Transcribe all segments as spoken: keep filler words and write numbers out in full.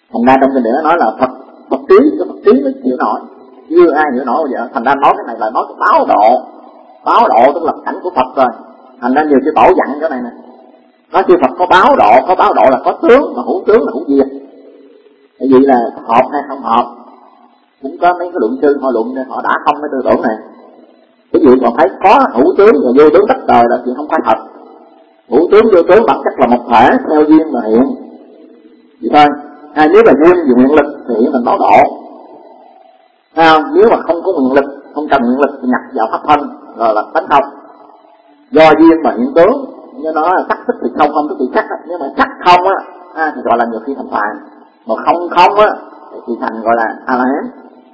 Thành ra trong kinh điển nó nói là Phật Phật trí, cái Phật trí nó chịu nổi, chưa ai hiểu nổi bao giờ. Thành ra nói cái này là nói cái báo độ, báo độ tức là cảnh của Phật rồi. Thành ra nhiều cái tổ dặn cái này nè, nói chư Phật có báo độ, có báo độ là có tướng, mà hữu tướng là hữu diệt. Tại vì là hợp hay không hợp, cũng có mấy cái luận sư họ luận họ đã không cái tư tưởng này. Cái gì còn thấy có hữu tướng và vô tướng tách đời là chuyện không phải thật. Hữu tướng vô tướng bản chất là một thể, theo duyên mà hiện vậy thôi. Hay nếu mà duyên vì nguyện lực thì hiện thành báo độ. Không? Nếu mà không có nguyện lực, không cần nguyện lực thì nhập vào pháp thân rồi là tánh không. Do duyên mà hiện tướng, như nó là sắc thích thì không, không thích thì sắc. Nếu mà sắc không á à, thì gọi là nhiều khi thành phàm, mà không không á thì thành gọi là a la hán.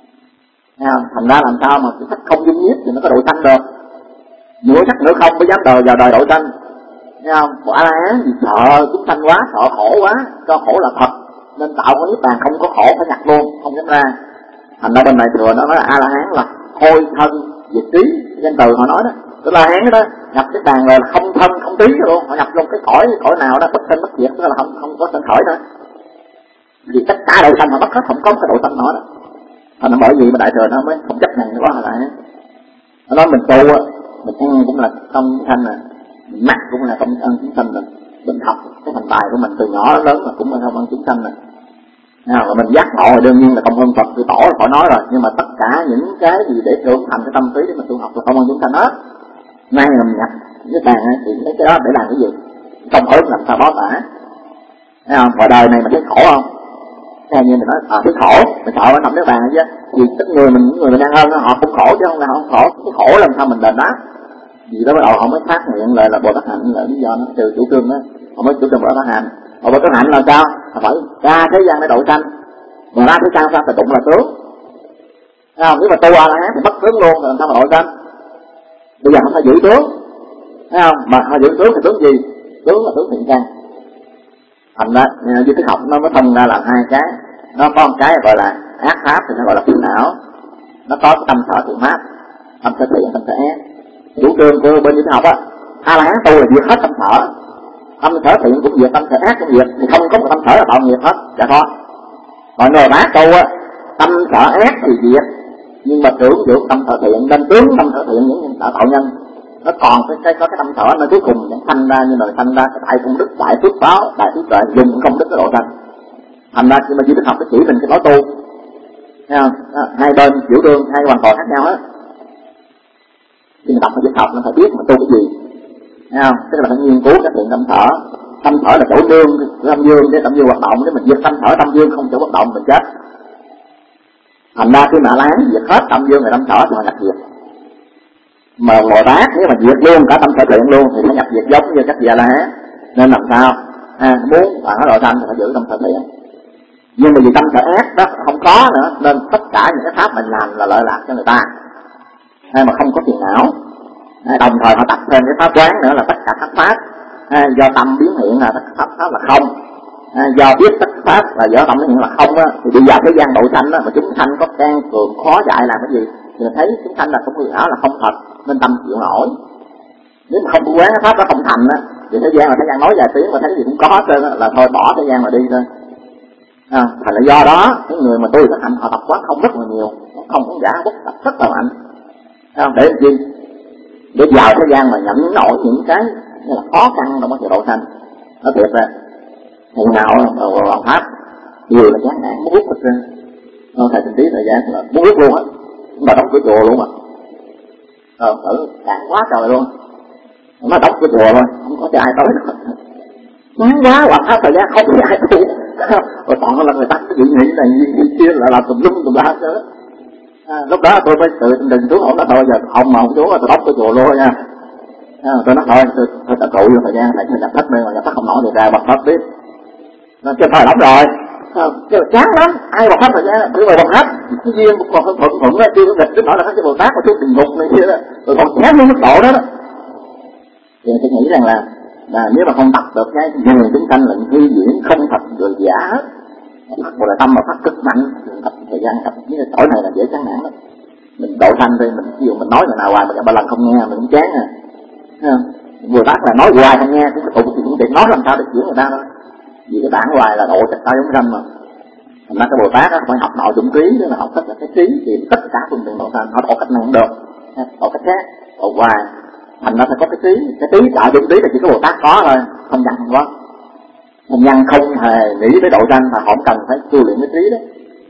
Thành ra làm sao mà cái sắc không dung nhiếp thì nó có độ sanh được. Nhiều sắc nữa không mới dám đời vào đời độ sanh. Thấy không? Của a la hán thì sợ chúng sanh quá, sợ khổ quá, cho khổ là thật nên tạo cái niết bàn không có khổ phải nhặt luôn, không dám ra. Thành ra bên này thừa nó nói là a la hán là thôi thân diệt trí, danh từ họ nói đó. Tức là hán đó nhập cái bàn là không thân không trí luôn, họ nhập luôn cái cõi cõi nào đó bất sinh bất diệt, tức là không không có sinh khởi nữa. Vì tất cả độ sanh họ bắt hết, không có cái độ sanh nữa đó. Thành ra bởi vì mà đại thừa nó mới không chấp nhận quá là hán. Nó nói mình tu á, mình ăn cũng là không sanh nè, mình mặc cũng là không ăn chúng sanh nè, mình học cái thành tài của mình từ nhỏ đến lớn là cũng là không ăn chúng sanh nè. Nào, mà mình giác ngộ thì đương nhiên là không hơn Phật,คือtổ là khỏi nói rồi, nhưng mà tất cả những cái gì để trưởng thành cái tâm trí để mình tu học là không hơn chúng sanh hết. Nay là mình nhập cái bàn ấy, thì lấy cái đó để làm cái gì? Công ơn làm sao bó tả. Thấy không? Ngoài đời này mình thấy khổ không? Theo như mình nói, à thấy khổ, mình sợ nó nằm cái bàn chứ. Vì tất người mình, những người mình đang hơn họ cũng khổ chứ không là họ không khổ. Cái khổ làm sao mình đền đáp. Vì đó bắt đầu họ mới phát nguyện lại là Bồ Tát Hạnh là lý do nó từ chủ trương đó. Họ mới chủ trương Bồ Tát Hạnh. Bồ Tát Hạnh là sao? Họ phải ra thế gian để độ sanh. Mà ra thế gian sao thì đụng là tướng. Thấy không? Nếu mà tu A La Hán thì mất tướng luôn, rồi làm sao mà độ sanh? Bây giờ không phải giữ tướng. Thấy không? Mà họ giữ tướng thì tướng gì? Tướng là tướng thiện căn. Thành ra như thức học nó mới thông ra là hai cái. Nó có một cái gọi là ác pháp thì nó gọi là phiền não. Nó có cái tâm sở thiện pháp, tâm sở thiện, tâm sở ác. Chủ trương của bên như thức học á, A La Hán tu là diệt hết tâm sở. Tâm sở thiện cũng diệt, tâm sở ác cũng diệt, thì không có một tâm sở là tạo nghiệp hết, dạ thôi. Còn người bác tu á, tâm sở ác thì diệt, nhưng mà tưởng dưỡng tâm sở thiện, nên tướng tâm sở thiện những nhân tạo tạo nhân. Nó còn cái, cái có cái tâm sở nó cuối cùng nó sanh ra như là sanh ra cái đại công đức, đại phước báo, đại phước tuệ dùng công đức cái độ sanh. Thành ra khi mà duy thức học nó chỉ mình cái lối tu, thấy không? À, hai bên chủ trương hai hoàn toàn khác nhau hết. Khi mình đọc cái duy học nó phải biết mà tu cái gì, thấy không? Tức là phải nghiên cứu cái thiện tâm sở. Tâm sở là chỗ dương, tâm dương để tâm dương hoạt động, nếu mình diệt tâm sở tâm dương không chỗ hoạt động mình chết. Thành ra khi mà A La Hán diệt hết tâm dương và tâm sở thì họ nhập diệt. Mà Bồ Tát nếu mà diệt luôn cả tâm sở thiện luôn thì phải nhập diệt giống như các vị A La Hán. Nên làm sao? À, muốn bạn nói độ sanh thì phải giữ tâm sở thiện. Nhưng mà vì tâm sở ác đó không có nữa, nên tất cả những cái pháp mình làm là lợi lạc cho người ta. Hay mà không có phiền não. À, đồng thời họ tập thêm cái pháp quán nữa là tất cả các pháp à, do tâm biến hiện là tất cả pháp, pháp là không. À, do biết tất pháp là do tâm biến hiện là không á, thì bây giờ thế gian độ sanh á, mà chúng sanh có can cường khó dạy làm cái gì thì thấy chúng sanh là cũng hư ảo là không thật nên tâm chịu nổi. Nếu mà không có quán cái pháp đó không thành á, thì thế gian là thế gian nói vài tiếng mà thấy gì cũng có hết trơn á, là thôi bỏ thế gian mà đi thôi. À, thành là do đó cái người mà tôi rất hạnh họ tập quán không rất là nhiều, không có giả bất tập rất là mạnh. À, để làm chi? Để vào thế gian mà nhận nổi những cái như là khó khăn trong cái độ sanh. Nó thiệt ra thầy nào làm pháp vừa là chán nản muốn rút hết trơn. Nó thầy tình trí thời gian là muốn rút luôn á, mà đóng cửa chùa luôn mà. Ờ, thử càng quá trời luôn. Nó đóng cửa chùa thôi, không có cho ai tới nữa. Chán quá hoặc pháp thời gian không có ai tu. Rồi toàn là người ta cái gì nghĩ này gì kia là làm tùm lum tùm la hết. À, lúc đó tôi mới tự đừng xuống ổn đó thôi, giờ ông mà không xuống là tôi đóng cái chùa luôn nha. À, tôi nói thôi, tôi, tôi tập trụ vô thời gian này, tôi nhập thất nên mà nhập thất không nổi thì ra bật pháp tiếp. Nó chưa phải đóng rồi, à, chứ là chán lắm, ai bật pháp thời gian, tôi mà bật pháp, cái duyên còn không thuận thuận đó, chưa có nghịch đến nỗi là cái Bồ Tát mà xuống địa ngục này kia đó, rồi còn chán đến mức độ đó đó. Thì tôi nghĩ rằng là, là nếu mà không tập được cái người chúng sanh là thi diễn không thật rồi giả hết. Một là tâm mà phát cực mạnh, tập thời gian tập như là tối này là dễ chán nản lắm. Mình độ sanh đi, mình ví dụ mình nói người nào hoài mà ba lần không nghe mình cũng chán à. Vừa bác là nói hoài không nghe, cũng cũng cũng tiện nói làm sao để chuyển người ta thôi. Vì cái bản hoài là độ chặt tay giống râm mà. Thành ra cái Bồ Tát đó phải học nội dụng trí, tức là học tất cả cái trí thì tất cả phương tiện độ sanh. Họ độ cách này không được, độ cách khác, độ hoài. Thành ra phải có cái trí, cái trí tạo dụng trí là chỉ có Bồ Tát có thôi, không nhân không có. Không nhân không hề nghĩ tới độ sanh mà không cần phải tu luyện cái trí đó.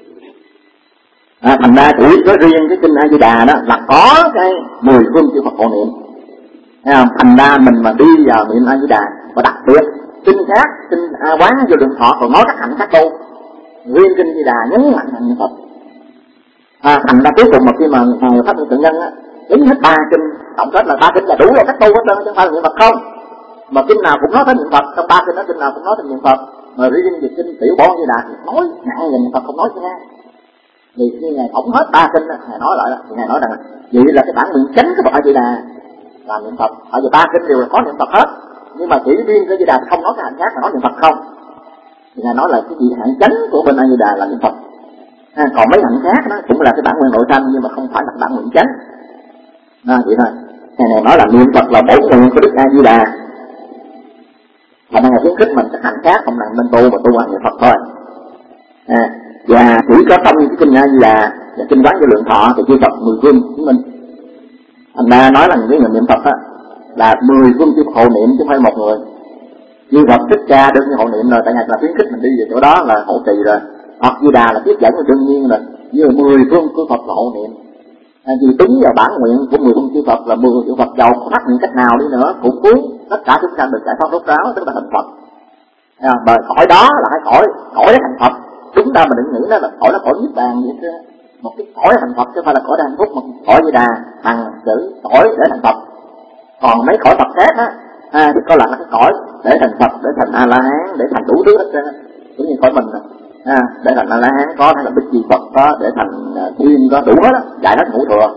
À, thành ra chỉ có riêng cái kinh A Di Đà đó là có cái mười phương chư Phật hộ niệm. Thấy không? Thành ra mình mà đi vào niệm A Di Đà, và đặc biệt kinh khác, kinh A Quán Vô Lượng Thọ còn nói các hạnh khác đâu. Riêng kinh A Di Đà nhấn mạnh hạnh Phật. À, thành ra cuối cùng mà khi mà ngài Pháp Thân Thượng Nhân á, tính hết ba kinh, tổng kết là ba kinh là đủ rồi, các tu hết trơn, chứ không phải là niệm Phật không. Mà kinh nào cũng nói tới niệm Phật, trong ba kinh đó kinh nào cũng nói tới niệm Phật. Mà riêng về kinh Tiểu Bổn A Di Đà thì nói nặng về niệm Phật, không nói chứ nghe. Thì khi ngài tổng hết ba kinh đó, ngài nói lại là ngài nói rằng vậy là cái bản nguyện chánh của Phật A Di Đà là niệm Phật. Ở vì ba kinh đều là có niệm Phật hết, nhưng mà chỉ riêng cái A Di Đà không nói cái hạnh khác mà nói niệm Phật không. Thì ngài nói là cái gì hạnh chánh của bên A Di Đà là niệm Phật. À, còn mấy hạnh khác đó cũng là cái bản nguyện nội sanh nhưng mà không phải là bản nguyện chánh. À, vậy thôi. Ngài này nói là niệm Phật là bổn nguyện của Đức A Di Đà. Và ngài khuyến khích mình các hạnh khác không làm nên tu mà tu hành niệm Phật thôi. À, và chỉ có trong cái kinh A Di Đà và kinh Quán Vô Lượng Thọ thì chư Phật mười phương chứng minh. Thành ra nói là cái người niệm Phật á là mười phương chư Phật hộ niệm chứ không phải một người. Chư Phật Thích Ca đương nhiên hộ niệm rồi, tại ngài là khuyến khích mình đi về chỗ đó là hộ trì rồi. Phật Di Đà là tiếp dẫn là đương nhiên rồi, như mười phương chư Phật là hộ niệm. À, vì tính vào bản nguyện của mười phương chư Phật là mười chư Phật giàu phát nguyện cách nào đi nữa cũng cứu tất cả chúng sanh được giải thoát rốt ráo, tức là thành Phật. À, bởi cõi đó là cái cõi cõi để thành Phật. Chúng ta mà đừng nghĩ đó là cõi là cõi niết bàn vậy chứ, một cái cõi thành Phật chứ không phải là cõi đang phúc, một cõi Di Đà hằng chữ cõi để thành Phật. Còn mấy cõi Phật khác á, à, thì có là cái cõi để thành Phật, để thành A La Hán, để thành đủ thứ hết trơn, cũng như cõi mình rồi. À, để thành A La Hán có, hay là Bích Chi Phật có, để thành Thiên có, đủ hết á, dạy hết ngũ thừa.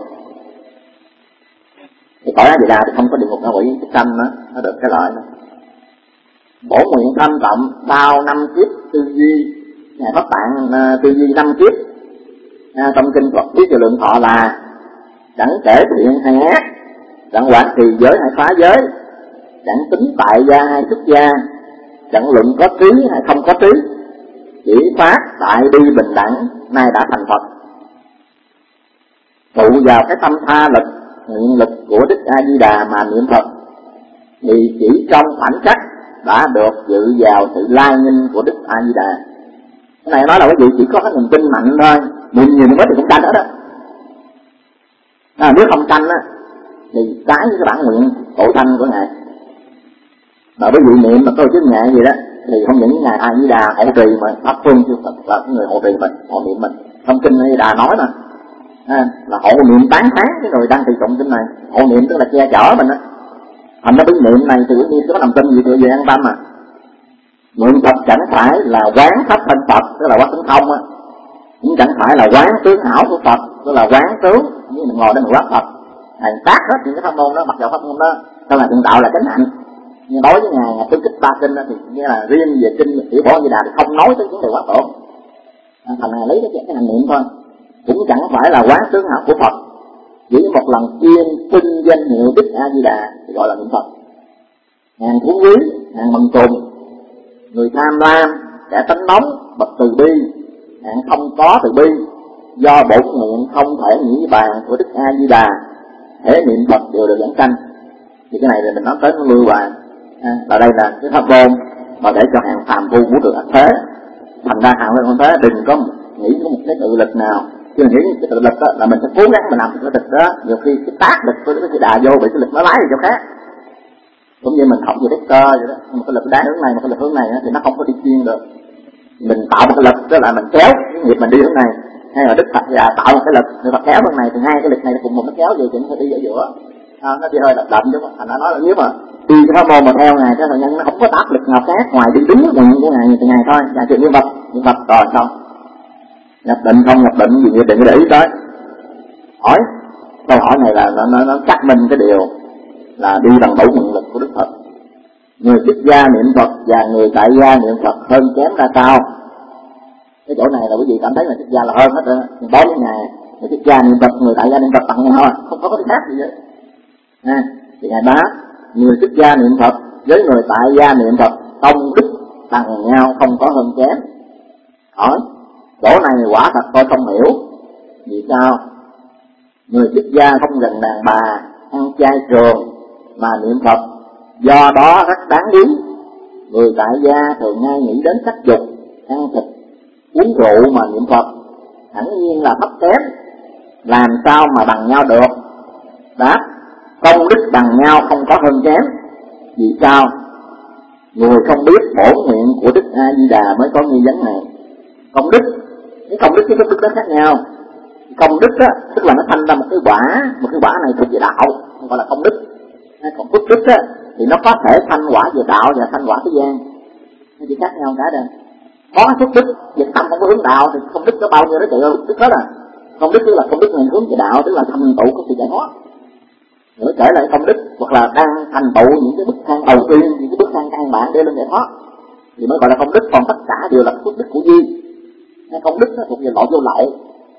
Thì cõi A Di Đà thì không có địa ngục ngạ quỷ cái sanh nữa, nó được cái lợi đó. Bổ nguyện thâm trọng bao năm kiếp tư duy, ngài Pháp Tạng uh, tư duy năm kiếp. À, trong kinh Phật Thuyết Vô Lượng Thọ là chẳng kể thiện hay ác, chẳng quản trì giới hay phá giới, chẳng tính tại gia hay xuất gia, chẳng luận có trí hay không có trí, chỉ phát tại bi bình đẳng, nay đã thành Phật. Tụ vào cái tâm tha lực, nguyện lực của Đức A Di Đà mà niệm Phật, thì chỉ trong khoảnh khắc đã được dự vào sự lai nghinh của Đức A Di Đà. Cái này nói là cái gì chỉ có cái niềm tin mạnh thôi, niệm nhiều niệm ít thì cũng tranh hết đó. À, nếu không tranh á thì trái với cái bản nguyện tổ thanh của ngài. Mà với vị niệm mà tôi chứ ngại gì đó thì không những ngài A Di Đà hộ trì mà pháp phương chư Phật là cái người hộ trì mình, hộ niệm mình. Trong kinh A Di Đà nói mà à, là hộ niệm tán thán cái người đang trì tụng kinh này. Hộ niệm tức là che chở mình á. Thành nó cái niệm này tự nhiên có lòng tin gì tự về an tâm mà. Niệm Phật chẳng phải là quán pháp thân Phật, tức là quán tướng không á, cũng chẳng phải là quán tướng hảo của Phật, tức là quán tướng như mình ngồi đây mình quán Phật, thầy tác hết những cái pháp môn đó, mặc dù pháp môn đó tức là thiện đạo là chánh hạnh. Nhưng đối với ngài ngài phân tích ba kinh đó thì nghĩa là riêng về kinh Tiểu Bổn A Di Đà thì không nói tới vấn đề quán tổ. À, thành ngài lấy cái cái hành niệm thôi, cũng chẳng phải là quán tướng hảo của Phật, chỉ một lần chuyên xưng danh hiệu Đức A Di Đà thì gọi là niệm Phật. Ngàn phú quý, ngàn bằng cùng, người tham lam, kẻ tánh nóng, bậc từ bi, hạng không có từ bi, do bổn nguyện không thể nghĩ bàn của Đức A Di Đà, thể niệm Phật đều được giảng sanh. Thì cái này là mình nói tới nó lưu hoài. À, ở đây là cái pháp môn mà để cho hàng phàm phu muốn được ắt thế. Thành ra hàng lên thế đừng có nghĩ có một cái tự lực nào, chứ nghĩ cái tự lực đó là mình sẽ cố gắng mình làm cái tự lực đó, nhiều khi cái tác lực của cái đà vô bị cái lực nó lái đi chỗ khác. Cũng như mình học về vector vậy đó, một cái lực đá hướng này, một cái lực hướng này thì nó không có đi chuyên được. Mình tạo một cái lực đó là mình kéo cái nghiệp mình đi hướng này, hay là Đức Phật là tạo một cái lực người Phật kéo hướng này thì hai cái lực này cùng một nó kéo về thì nó đi ở giữa. À, nó chỉ hơi đậm đậm chứ mà nó nói là nếu mà đi cái pháp môn mà theo ngài cái thời nhân nó không có áp lực nào khác ngoài đi đúng nguyện của ngài từ ngài thôi. Và chuyện như Phật, như Phật rồi xong nhập định không nhập định gì đừng có để ý tới. Hỏi câu hỏi này là nó nó, nó xác minh cái điều là đi bằng đủ nguyện lực của Đức Phật. Người xuất gia niệm Phật và người tại gia niệm Phật hơn kém ra sao? Cái chỗ này là quý vị cảm thấy là xuất gia là hơn hết rồi. Nhưng đối với ngài, người xuất gia niệm Phật, người tại gia niệm Phật bằng nhau, không có cái khác gì vậy. À, thì ngài đáp, người xuất gia niệm Phật với người tại gia niệm Phật công đức bằng nhau, không có hơn kém. Hỏi Chỗ này quả thật tôi không hiểu. Vì sao? Người xuất gia không gần đàn bà, ăn chay trường mà niệm Phật, do đó rất đáng quý. Người tại gia thường ngay nghĩ đến sắc dục, ăn thịt, uống rượu mà niệm Phật, hẳn nhiên là thấp kém, làm sao mà bằng nhau được? Đáp, công đức bằng nhau không có hơn kém. Vì sao? Người không biết bổn nguyện của Đức A Di Đà mới có nghi vấn này. Công đức, cái công đức với phước đức nó khác nhau. Công đức á, tức là nó thành ra một cái quả, một cái quả này thuộc về đạo, không gọi là công đức. Còn phước đức á, thì nó có thể thành quả về đạo và thành quả thế gian, nó chỉ khác nhau cả đây. Có phước đức, việc tâm không có hướng đạo thì công đức có bao nhiêu đó tự phước đức hết à. Công đức tức là công đức này hướng về đạo, tức là thành tựu của sự giải thoát. Nữa kể lại công đức hoặc là đang thành tựu những cái bức thang đầu tiên, những cái bức thang căn bản để lên giải thoát thì mới gọi là công đức. Còn tất cả đều là phước đức của duy. Công đức nó thuộc về lỗi vô lậu.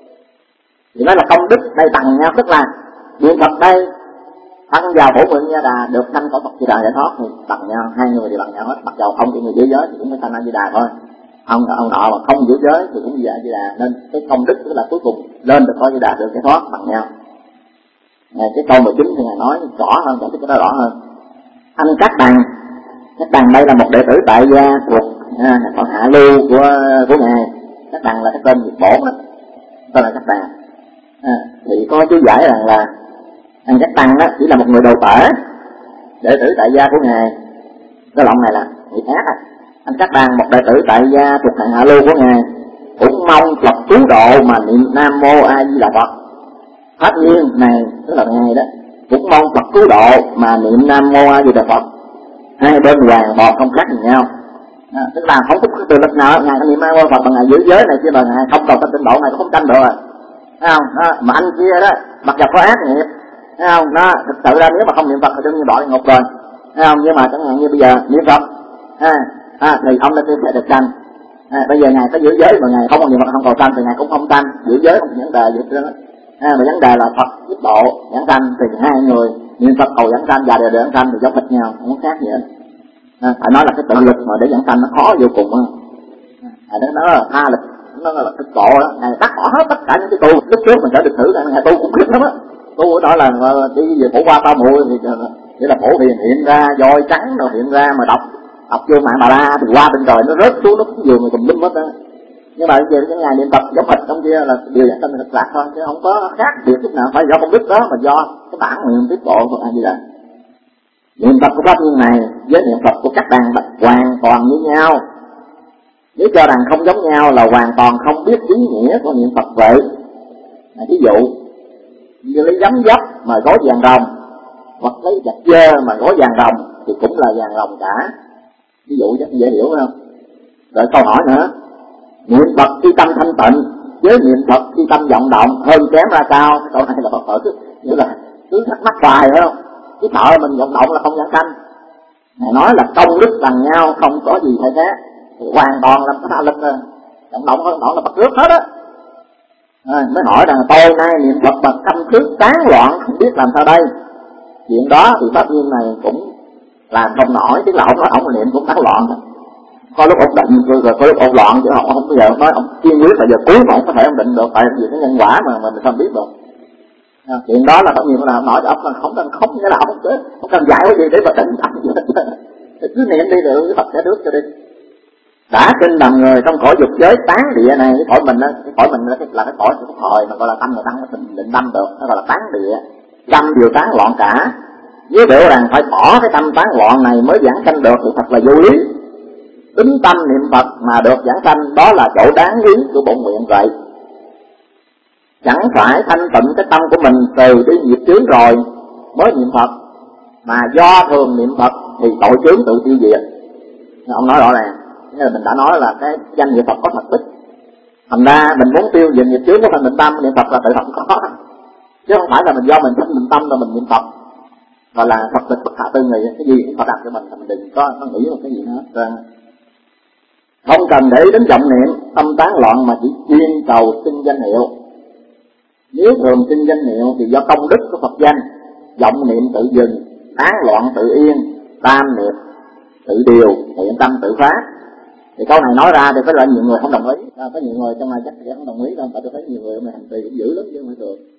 Thì nói là công đức đây bằng nhau, tức là niệm Phật đây thân vào bổ nguyện Di Đà được sanh cõi Phật Di Đà giải thoát thì bằng nhau, hai người đều bằng nhau hết. Mặc dầu không chỉ người giữ giới thì cũng phải sanh A Di Đà thôi, ông ông nọ mà không giữ giới thì cũng như A Di Đà, nên cái công đức tức là cuối cùng lên được cõi Di Đà được giải thoát bằng nhau. À, cái câu mười chín thì ngài nói rõ hơn, giải thích cái đó rõ hơn. Anh Cát Đằng, Cát Đằng đây là một đệ tử tại gia thuộc à, còn hạ lưu của của ngài. Cát Đằng là cái tên Nhật Bổn đó, tên là Cát Đằng. À, thì có chú giải rằng là anh Cát Đằng đó chỉ là một người đầu tể, đệ tử tại gia của ngài. Cái lọng này là người khác à. Anh Cát Đằng một đệ tử tại gia thuộc hạng hạ lưu của ngài, cũng mong Phật cứu độ mà niệm Nam Mô A Di Đà Phật. Pháp nhiên này tức là ngài đó cũng mong Phật cứu độ mà niệm Nam Mô A Di Đà Phật. Hai bên hoàn toàn không khác gì nhau. À, tức là không có từ lực nào ngài niệm Nam Mô Phật mà ngài giữ giới này chứ mà ngài không cầu sanh tịnh độ này cũng không tranh được à. Thấy không? Đó, mà anh kia đó mặc dù có ác nghiệp, thấy không? Nó thực sự ra nếu mà không niệm Phật thì đương nhiên bỏ ngục rồi, thấy không? Nhưng mà chẳng hạn như bây giờ niệm Phật, à, à, thì ông đã sẽ được sanh. À, bây giờ ngài có giữ giới mà ngài không còn niệm Phật không cầu sanh thì ngài cũng không sanh. Giữ giới không vấn đề gì đó. À, mà vấn đề là Phật giúp độ giảng sanh thì hai người niệm Phật cầu giảng sanh và đều được giảng sanh thì giống hệt nhau, không khác gì hết. À, phải nói là cái tự lực mà để giảng sanh nó khó vô cùng á. À, đó, đó là tha lực, nó là thực độ đó. Ngài bắt bỏ hết tất cả những cái tu lúc trước mình đã được thử là ngài tu cũng biết lắm á. Tu ở đó là đi về phổ qua tao mùi thì chỉ là phổ hiền hiện ra voi trắng rồi hiện ra mà đọc đọc vô mạng Bà La thì qua bên trời nó rớt xuống nó cũng giường mà tùm lum hết á. Nhưng mà bây giờ cái ngày niệm Phật giống hệt trong kia là điều giảng sanh thực lạc thôi, chứ không có khác biệt chút nào, phải do công đức đó mà do cái bản nguyện tiết độ của A Di Đà. Niệm Phật của pháp nhân này với niệm Phật của các đàn bạch hoàn toàn như nhau. Nếu cho rằng không giống nhau là hoàn toàn không biết ý nghĩa của niệm Phật vậy. À, ví dụ như lấy giấm dấp mà gói vàng rồng, hoặc lấy chặt dơ mà gói vàng rồng thì cũng là vàng rồng cả. Ví dụ rất dễ hiểu không? Rồi câu hỏi nữa, niệm Phật khi tâm thanh tịnh với niệm Phật khi tâm vọng động hơn kém ra sao? Cái câu này là Phật hỏi, nghĩa là cứ thắc mắc hoài phải không? Cái sợ mình vọng động là không giảng sanh. Ngài nói là công đức bằng nhau không có gì phải khác, hoàn toàn là cái tha lực rồi. Vọng động hơn động là bắt trước hết á. À, mới hỏi rằng tôi nay niệm Phật bằng tâm thức tán loạn không biết làm sao đây. Chuyện đó thì pháp nhiên này cũng làm không nổi, tức là ông nói ông niệm cũng tán loạn. Có lúc ổn định rồi, rồi có lúc ổn loạn chứ ông không bao giờ nói ông kiên quyết là giờ cuối mà ông có thể ổn định được, tại vì cái nhân quả mà mình không biết được. À, chuyện đó là tất nhiên là ông nói ông là không cần không nghĩa là ông chứ không cần dạy cái gì để mà tỉnh tâm gì hết. Cứ niệm đi được cái Phật sẽ nước cho đi. Đã sinh làm người trong cõi dục giới tán địa này, cái cõi mình á, cái cõi mình là cái cõi của thời mà gọi là tâm người tăng định định tâm được, nó gọi là tán địa, tâm điều tán loạn cả. Nếu biểu rằng phải bỏ cái tâm tán loạn này mới giảng sanh được thì thật là vô lý. Tính tâm niệm Phật mà được giảng sanh đó là chỗ đáng quý của bổn nguyện vậy. Chẳng phải thanh tịnh cái tâm của mình từ đi nghiệp chướng rồi mới niệm Phật, mà do thường niệm Phật thì tội chướng tự tiêu diệt. Ông nói rõ ràng, nghĩa là mình đã nói là cái danh niệm Phật có thật tích. Thành ra mình muốn tiêu diệt nghiệp chướng của thanh tịnh tâm, niệm Phật là tự Phật không có, chứ không phải là mình do mình thanh tịnh tâm rồi mình niệm Phật. Gọi là Phật tịch bất hạ tư người, cái gì cũng Phật đặt cho mình, mình đừng có, có nghĩ một cái gì nữa. Không cần để đến vọng niệm, tâm tán loạn mà chỉ chuyên cầu xin danh hiệu. Nếu thường xin danh hiệu thì do công đức của Phật danh, vọng niệm tự dừng, tán loạn tự yên, tam niệm tự điều, hiện tâm tự phát. Thì câu này nói ra thì có là nhiều người không đồng ý, à, có nhiều người trong này chắc sẽ không đồng ý đâu, tại tôi thấy nhiều người mà hành trì cũng dữ lắm chứ không phải thường.